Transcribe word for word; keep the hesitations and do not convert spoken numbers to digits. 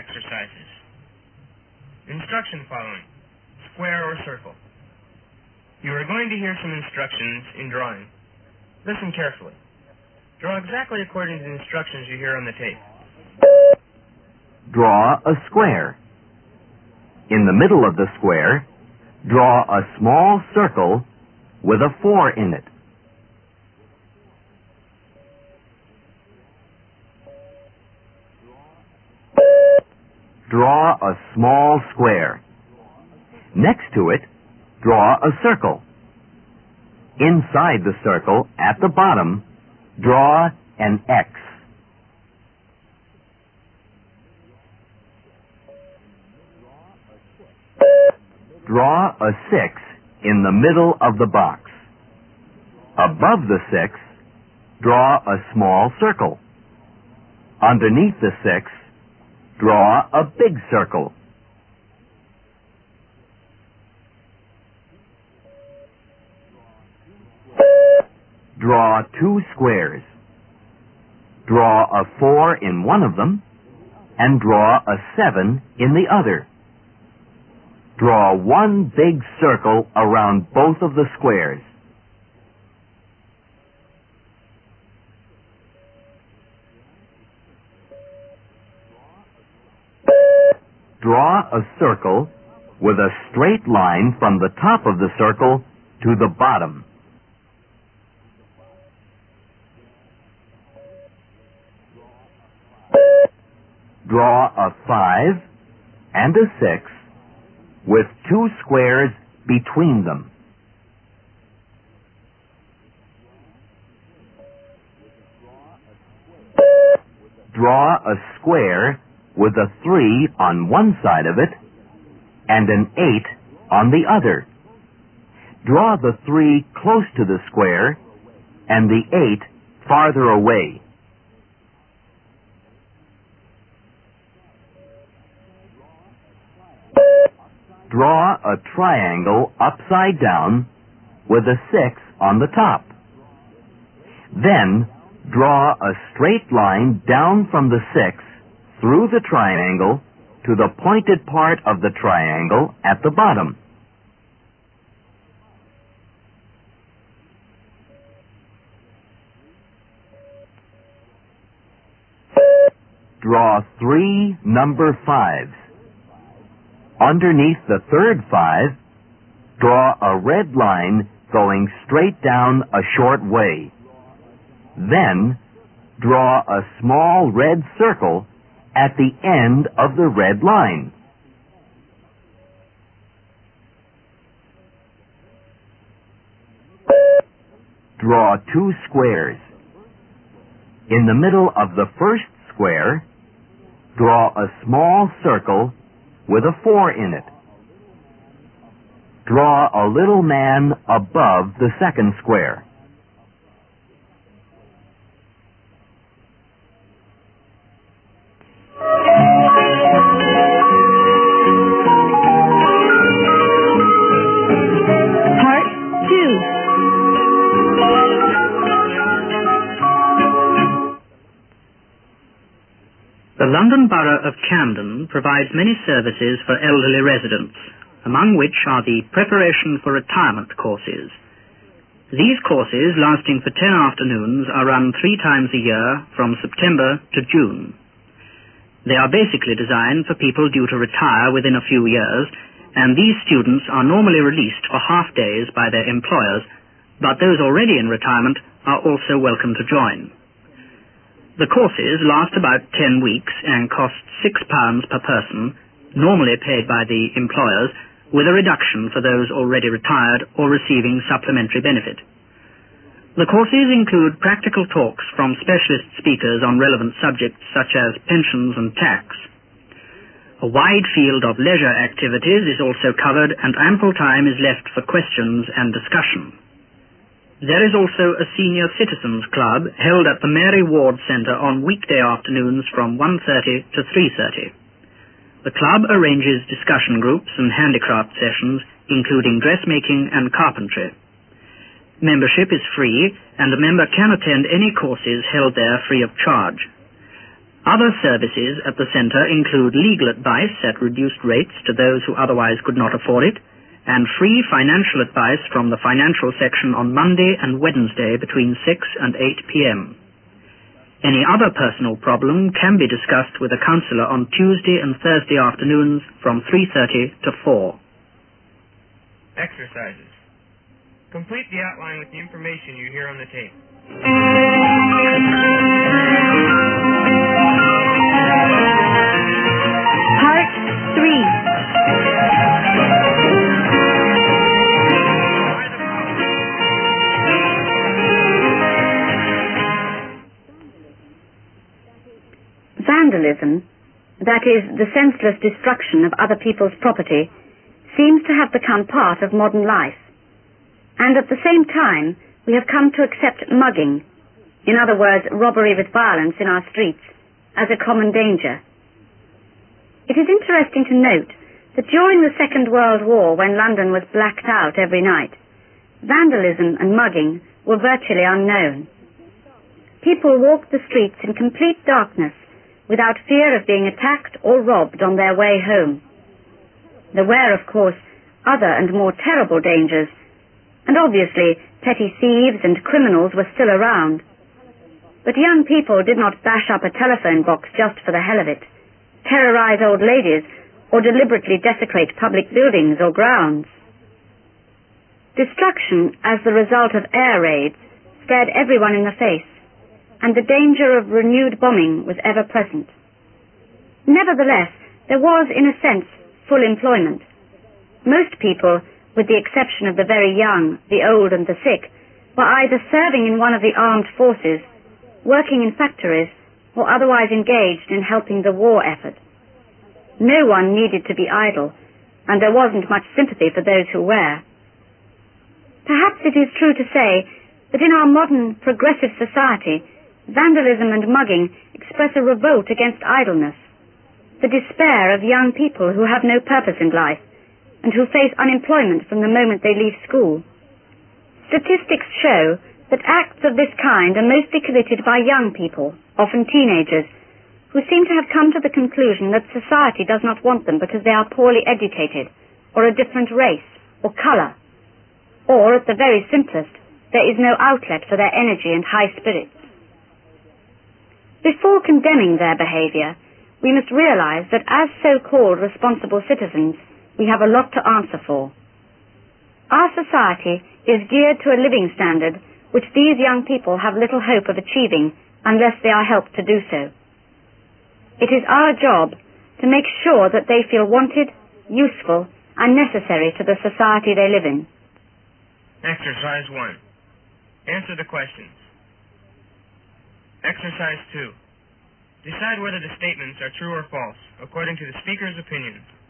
exercises. Instruction following. Square or circle. You are going to hear some instructions in drawing. Listen carefully. Draw exactly according to the instructions you hear on the tape. Draw a square. In the middle of the square, draw a small circle with a four in it. Draw a small square. Next to it, draw a circle. Inside the circle, at the bottom, draw an X. Draw a six in the middle of the box. Above the six, draw a small circle. Underneath the six, draw a big circle. Draw two squares. Draw a four in one of them, and draw a seven in the other. Draw one big circle around both of the squares. Draw a circle with a straight line from the top of the circle to the bottom. Draw a five and a six with two squares between them. Draw a square with a three on one side of it and an eight on the other. Draw the three close to the square and the eight farther away. Draw a triangle upside down with a six on the top. Then, draw a straight line down from the six through the triangle to the pointed part of the triangle at the bottom. Draw three number fives. Underneath the third five, draw a red line going straight down a short way. Then, draw a small red circle at the end of the red line. Draw two squares. In the middle of the first square, draw a small circle with a four in it. Draw a little man above the second square. Part two. The London Borough of Camden provides many services for elderly residents, among which are the Preparation for Retirement courses. These courses, lasting for ten afternoons, are run three times a year from September to June. They are basically designed for people due to retire within a few years, and these students are normally released for half days by their employers, but those already in retirement are also welcome to join. The courses last about ten weeks and cost six pounds per person, normally paid by the employers, with a reduction for those already retired or receiving supplementary benefit. The courses include practical talks from specialist speakers on relevant subjects such as pensions and tax. A wide field of leisure activities is also covered, and ample time is left for questions and discussion. There is also a senior citizens club held at the Mary Ward Centre on weekday afternoons from one thirty to three thirty. The club arranges discussion groups and handicraft sessions, including dressmaking and carpentry. Membership is free, and a member can attend any courses held there free of charge. Other services at the center include legal advice at reduced rates to those who otherwise could not afford it, and free financial advice from the financial section on Monday and Wednesday between six and eight p.m. Any other personal problem can be discussed with a counselor on Tuesday and Thursday afternoons from three thirty to four. Exercises. Complete the outline with the information you hear on the tape. Part three. Vandalism, that is, the senseless destruction of other people's property, seems to have become part of modern life. And at the same time, we have come to accept mugging, in other words, robbery with violence in our streets, as a common danger. It is interesting to note that during the Second World War, when London was blacked out every night, vandalism and mugging were virtually unknown. People walked the streets in complete darkness, without fear of being attacked or robbed on their way home. There were, of course, other and more terrible dangers, and obviously petty thieves and criminals were still around. But young people did not bash up a telephone box just for the hell of it, terrorize old ladies, or deliberately desecrate public buildings or grounds. Destruction as the result of air raids stared everyone in the face, and the danger of renewed bombing was ever present. Nevertheless, there was, in a sense, full employment. Most people, with the exception of the very young, the old and the sick, were either serving in one of the armed forces, working in factories, or otherwise engaged in helping the war effort. No one needed to be idle, and there wasn't much sympathy for those who were. Perhaps it is true to say that in our modern, progressive society, vandalism and mugging express a revolt against idleness, the despair of young people who have no purpose in life, and who face unemployment from the moment they leave school. Statistics show that acts of this kind are mostly committed by young people, often teenagers, who seem to have come to the conclusion that society does not want them because they are poorly educated, or a different race, or colour, or, at the very simplest, there is no outlet for their energy and high spirits. Before condemning their behaviour, we must realise that as so-called responsible citizens, we have a lot to answer for. Our society is geared to a living standard which these young people have little hope of achieving unless they are helped to do so. It is our job to make sure that they feel wanted, useful, and necessary to the society they live in. Exercise one. Answer the questions. Exercise two. Decide whether the statements are true or false, according to the speaker's opinion.